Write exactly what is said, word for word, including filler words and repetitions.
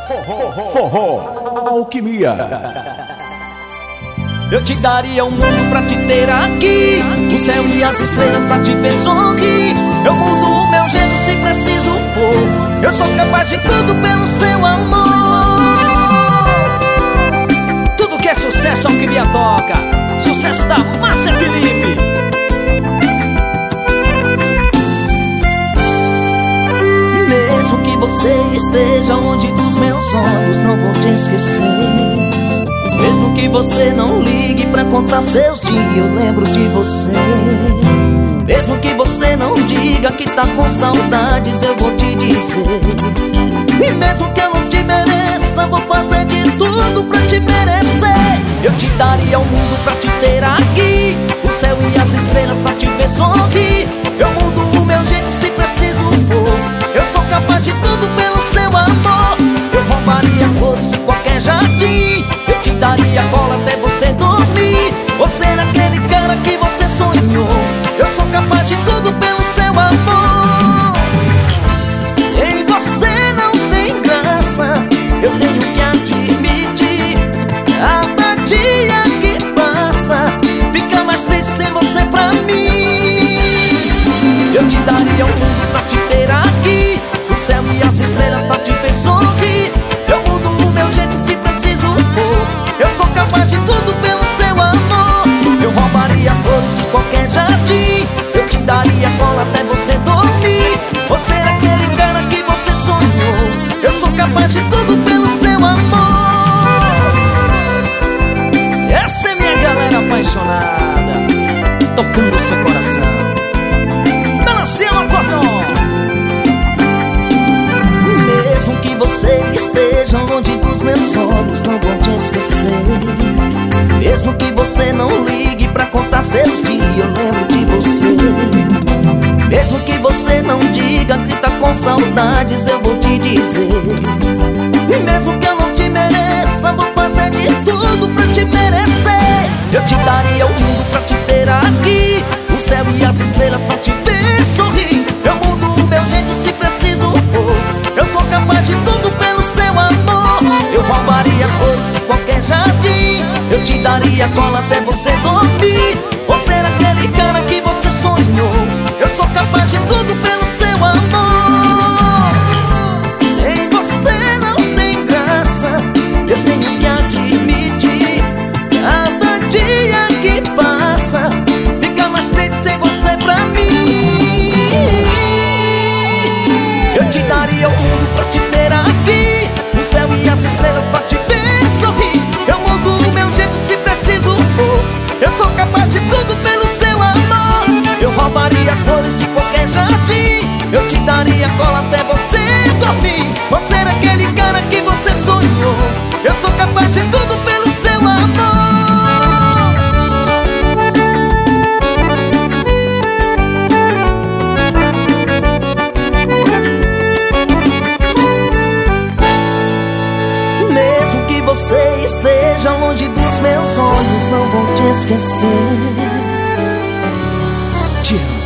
Forró, forró, alquimia. Eu te daria o mundo pra te ter aqui, o céu e as estrelas pra te ver sorrir. Eu mudo o meu jeito se preciso for. Eu sou capaz de tudo pelo seu amor. Tudo que é sucesso, alquimia toca. Sucesso da Márcia Felipe. Mesmo que você esteja longe dos meus olhos, não vou te esquecer. Mesmo que você não ligue pra contar seus dias, eu lembro de você. Mesmo que você não diga que tá com saudades, eu vou te dizer. E mesmo que eu não te mereça, vou fazer de tudo pra te merecer. Eu te daria o mundo pra te ter aqui, o céu e as estrelas pra te ver sorrir. Eu mudo o meu jeito se preciso for. Eu sou capaz de tudo pelo seu amor. Eu roubaria as flores de qualquer jardim, eu te daria cola até você dormir. Você era aquele cara que você sonhou. Eu sou capaz de tudo pelo seu amor. Sei você não tem graça, eu tenho que admitir. Cada dia que passa fica mais triste sem você pra mim. Eu te daria o mundo pra te ter aqui, o céu e as estrelas pra te ver sorrir. Eu mudo o meu jeito se preciso for. Eu sou capaz de tudo pelo seu amor. Eu roubaria as flores de qualquer jardim, eu te daria cola até você dormir. Você era aquele cara que você sonhou. Eu sou capaz de tudo pelo seu amor. Essa é minha galera apaixonada, tocando o seu coração. Melanciano Acordão. Mesmo que você esteja longe dos meus olhos, não vou te esquecer. Mesmo que você não ligue pra contar seus dias, eu lembro de você. Mesmo que você não diga que tá com saudades, eu vou te dizer. E mesmo que eu não te mereça, vou fazer de tudo pra te merecer. Eu te daria o mundo pra te ter aqui, o céu e as estrelas pra te ver sorrir. Eu mudo o meu jeito se preciso for. Eu sou capaz de tudo pelo seu amor. Eu roubaria as flores de qualquer jardim, eu te daria cola até você dormir. Você era aquele cara que você sonhou. Eu sou capaz de tudo pelo seu amor. Sem você não tem graça, eu tenho que admitir. Cada dia que passa fica mais triste sem você pra mim. Eu te daria o mundo pra te ter aqui, o céu e as estrelas pra te ver sorrir. Eu mudo o meu jeito se preciso for. Eu sou capaz de tudo pelo seu amor. Eu roubaria as flores de qualquer jardim, eu te daria cola até você dormir. Você era aquele cara que você sonhou. Eu sou capaz de tudo pelo seu amor. Mesmo que você esteja longe dos meus olhos, não vou te esquecer. Te amo.